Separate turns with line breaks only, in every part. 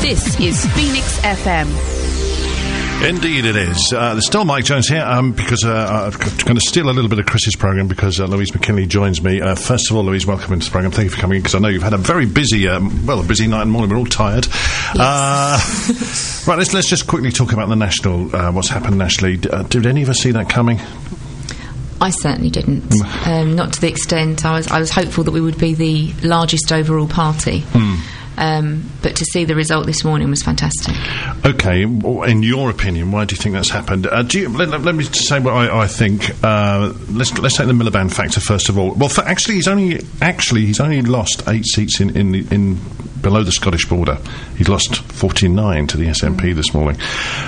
This is Phoenix FM.
Indeed it is. There's still Mike Jones here because I'm going to steal a little bit of Chris's programme because Louise McKinley joins me. First of all, Louise, welcome into the programme. Thank you for coming in because I know you've had a very busy, a busy night and morning. We're all tired. Yes. Right, let's just quickly talk about the national, what's happened nationally. Did any of us see that coming?
I certainly didn't. Not to the extent. I was hopeful that we would be the largest overall party. But to see the result this morning was fantastic. Okay,
in your opinion, why do you think that's happened? Let me say what I think. Let's take the Miliband factor first of all. Well, he's only lost 8 seats in below the Scottish border. He's lost 49 to the SNP this morning.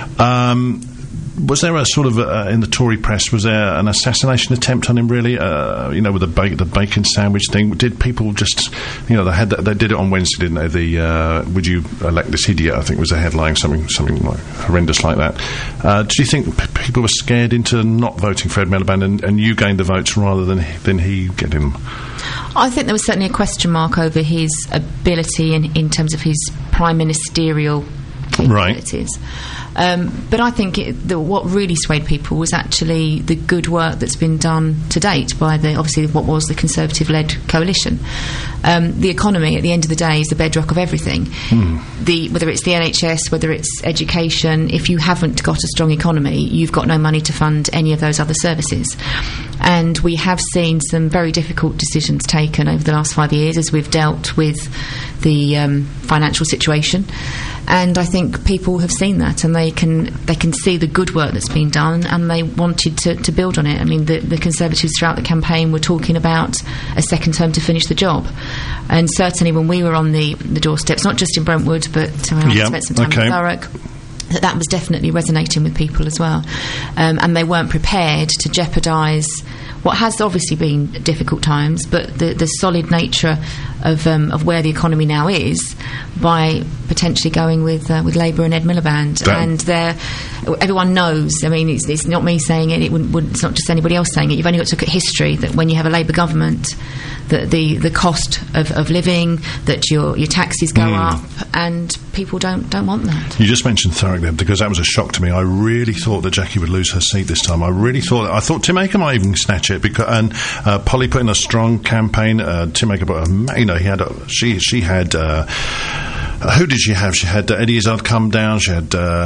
Was there a sort of, in the Tory press, was there an assassination attempt on him, really? With the bacon sandwich thing? Did people just, they did it on Wednesday, didn't they? Would you elect this idiot, I think was the headline, something like horrendous like that. Do you think people were scared into not voting for Ed Miliband and you gained the votes rather than he getting them?
I think there was certainly a question mark over his ability in terms of his prime ministerial capabilities. Right. But I think what really swayed people was actually the good work that's been done to date by obviously what was the Conservative-led coalition. The economy, at the end of the day, is the bedrock of everything. Whether it's the NHS, whether it's education, if you haven't got a strong economy, you've got no money to fund any of those other services. And we have seen some very difficult decisions taken over the last 5 years as we've dealt with the financial situation. And I think people have seen that, and they can see the good work that's been done, and they wanted to build on it. I mean, the Conservatives throughout the campaign were talking about a second term to finish the job. And certainly when we were on the doorsteps, not just in Brentwood, but I spent some time in Thurrock, that was definitely resonating with people as well. And they weren't prepared to jeopardise what has obviously been difficult times, but the solid nature of where the economy now is by potentially going with Labour and Ed Miliband. And everyone knows, I mean, it's not me saying it, it's not just anybody else saying it. You've only got to look at history, that when you have a Labour government, that the cost of living, that your taxes go up, and people don't want that.
You just mentioned Thurrock there, because that was a shock to me. I really thought that Jackie would lose her seat this time. I thought Tim Aker might even snatch it, and Polly put in a strong campaign. Tim Aker, she had who did she have? She had Eddie Izzard come down. She had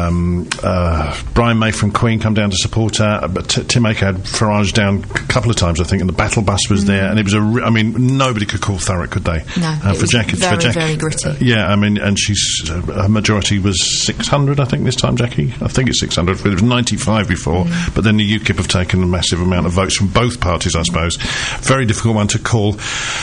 Brian May from Queen come down to support her. But Tim Aker had Farage down a couple of times, I think, and the battle bus was there. And it was nobody could call Thurrock, could they?
No, it was very gritty.
And her majority was 600, I think, this time, Jackie. I think it's 600. It was 95 before, but then the UKIP have taken a massive amount of votes from both parties, I suppose. Very difficult one to call.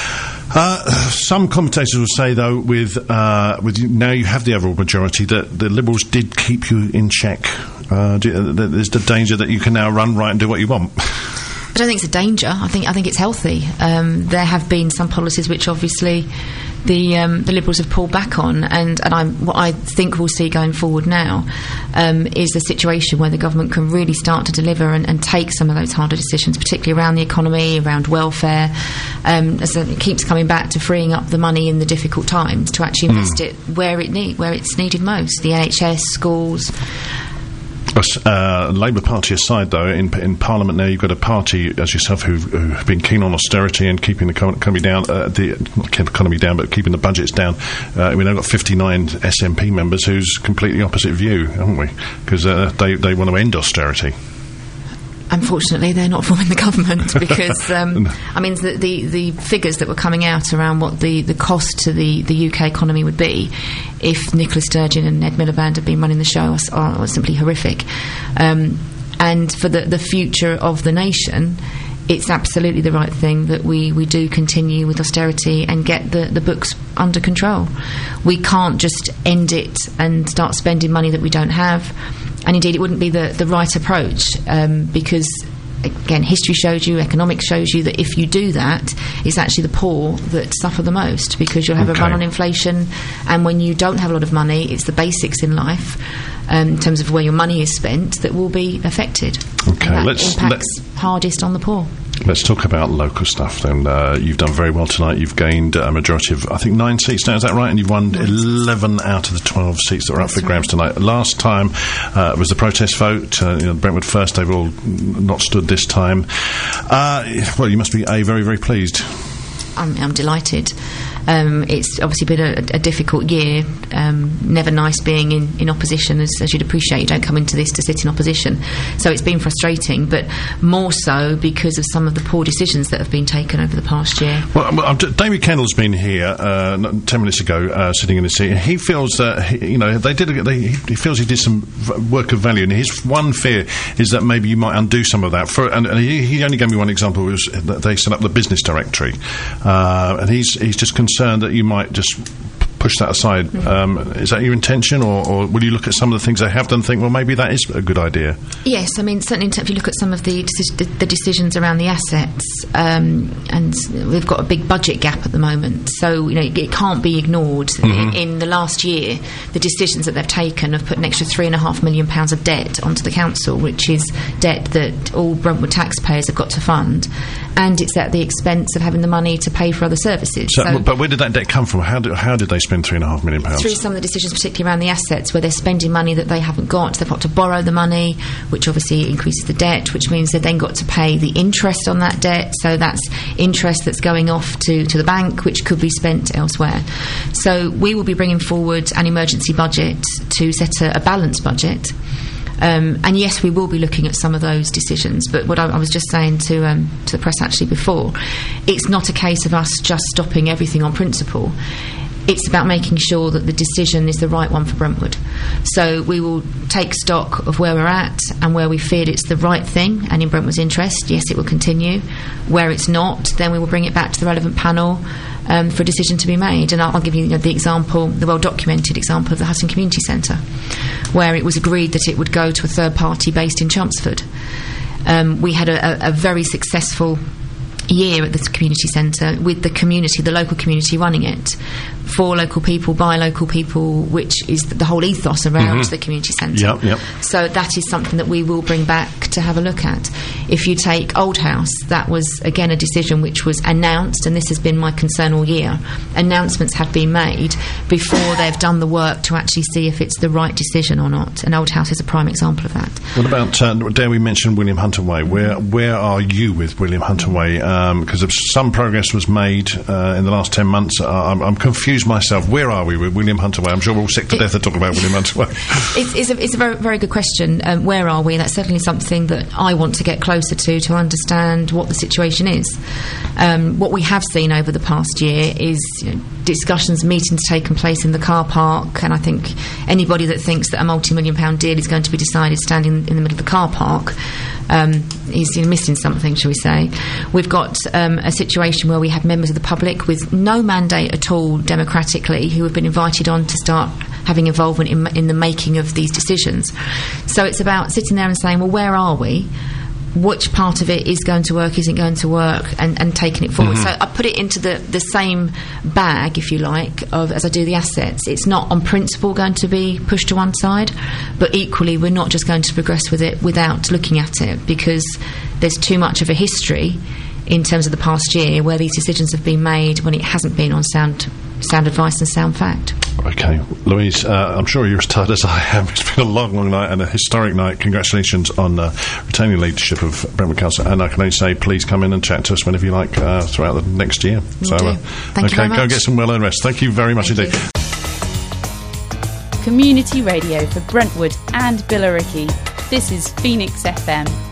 Some commentators will say, though, with now you have the overall majority, that the Liberals did keep you in check. There's the danger that you can now run right and do what you want.
I don't think it's a danger. I think it's healthy. There have been some policies which obviously the Liberals have pulled back on, and what I think we'll see going forward now is a situation where the government can really start to deliver and take some of those harder decisions, particularly around the economy, around welfare. So it keeps coming back to freeing up the money in the difficult times to actually invest it where it's needed most, the NHS, schools.
Labour Party aside, though, in Parliament now you've got a party as yourself who've been keen on austerity and keeping the economy down, but keeping the budgets down. We've now got 59 SNP members whose completely opposite view, haven't we? Because they want to end austerity.
Unfortunately, they're not forming the government because, the figures that were coming out around what the cost to the UK economy would be if Nicola Sturgeon and Ed Miliband had been running the show are simply horrific. And for the future of the nation, it's absolutely the right thing that we do continue with austerity and get the books under control. We can't just end it and start spending money that we don't have. And indeed, it wouldn't be the right approach because, again, history shows you, economics shows you that if you do that, it's actually the poor that suffer the most because you'll have a run on inflation, and when you don't have a lot of money, it's the basics in life, in terms of where your money is spent, that will be affected.
Okay,
and that impacts hardest on the poor.
Let's talk about local stuff then. You've done very well tonight. You've gained a majority of, I think, 9 seats now, is that right? And you've won 11 out of the 12 seats that were up for grabs tonight. Last time was the protest vote. Brentwood First, they've all not stood this time. Well, you must be, very, very pleased.
I'm delighted. It's obviously been a difficult year. Never nice being in opposition, as you'd appreciate. You don't come into this to sit in opposition. So it's been frustrating, but more so because of some of the poor decisions that have been taken over the past year.
Well, David Kendall's been here 10 minutes ago, sitting in his seat. He feels that, he feels he did some work of value, and his one fear is that maybe you might undo some of that. And he only gave me one example, was that they set up the business directory. And he's just concerned that you might just push that aside. Is that your intention, or will you look at some of the things they have done and think, well, maybe that is a good idea?
Yes, I mean, certainly if you look at some of the decisions around the assets, and we've got a big budget gap at the moment, so it can't be ignored. In the last year, the decisions that they've taken have put an extra £3.5 million of debt onto the council, which is debt that all Brentwood taxpayers have got to fund, and it's at the expense of having the money to pay for other services.
But where did that debt come from? How did they spend £3.5 million?
Through some of the decisions, particularly around the assets, where they're spending money that they haven't got. They've got to borrow the money, which obviously increases the debt, which means they've then got to pay the interest on that debt. So that's interest that's going off to the bank, which could be spent elsewhere. So we will be bringing forward an emergency budget to set a balanced budget. And yes, we will be looking at some of those decisions. But what I was just saying to the press actually before, it's not a case of us just stopping everything on principle. It's about making sure that the decision is the right one for Brentwood. So we will take stock of where we're at and where we feel it's the right thing and in Brentwood's interest. Yes, it will continue. Where it's not, then we will bring it back to the relevant panel for a decision to be made. And I'll give you the example, the well-documented example of the Hutton Community Centre, where it was agreed that it would go to a third party based in Chelmsford. We had a very successful year at the community centre with the community, the local community running it, for local people, by local people, which is the whole ethos around the community centre.
Yep.
So that is something that we will bring back to have a look at. If you take Old House, that was again a decision which was announced, and this has been my concern all year. Announcements have been made before they've done the work to actually see if it's the right decision or not, and Old House is a prime example of that.
What about, dare we mention William Hunter Way? Where are you with William Hunter Way? Because some progress was made in the last 10 months. I'm confused myself. Where are we with William Hunter Way? I'm sure we're all sick to death to talk about William Hunter Way.
It's a very, very good question. Where are we? And that's certainly something that I want to get closer to understand what the situation is. What we have seen over the past year is discussions, meetings taking place in the car park, and I think anybody that thinks that a multi-million-pound deal is going to be decided standing in the middle of the car park is missing something, shall we say. We've got a situation where we have members of the public with no mandate at all democratically who have been invited on to start having involvement in the making of these decisions. So it's about sitting there and saying, well, where are we? Which part of it is going to work, isn't going to work, and taking it forward. So I put it into the same bag, if you like, as I do the assets. It's not on principle going to be pushed to one side, but equally we're not just going to progress with it without looking at it, because there's too much of a history in terms of the past year where these decisions have been made when it hasn't been on sound advice and sound fact.
Okay, Louise, I'm sure you're as tired as I am. It's been a long, long night and a historic night. Congratulations on retaining leadership of Brentwood Council, and I can only say please come in and chat to us whenever you like throughout the next year.
Thank you very much.
Go get some well-earned rest. Thank you very much indeed.
Community radio for Brentwood and Billericay. This is Phoenix FM.